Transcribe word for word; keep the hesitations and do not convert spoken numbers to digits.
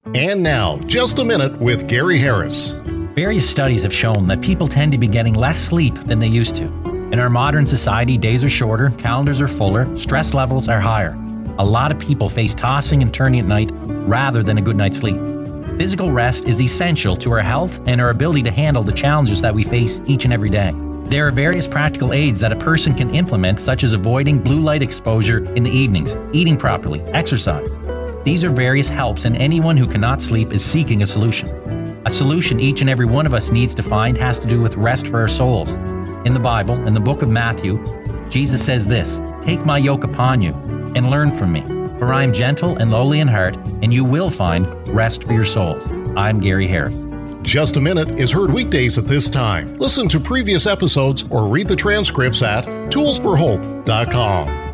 And now, Just a Minute with Gary Harris. Various studies have shown that people tend to be getting less sleep than they used to. In our modern society, days are shorter, calendars are fuller, stress levels are higher. A lot of people face tossing and turning at night rather than a good night's sleep. Physical rest is essential to our health and our ability to handle the challenges that we face each and every day. There are various practical aids that a person can implement, such as avoiding blue light exposure in the evenings, eating properly, exercise. These are various helps, and anyone who cannot sleep is seeking a solution. A solution each and every one of us needs to find has to do with rest for our souls. In the Bible, in the book of Matthew, Jesus says this, "Take my yoke upon you and learn from me, for I am gentle and lowly in heart, and you will find rest for your souls." I'm Gary Harris. Just a Minute is heard weekdays at this time. Listen to previous episodes or read the transcripts at tools for hope dot com.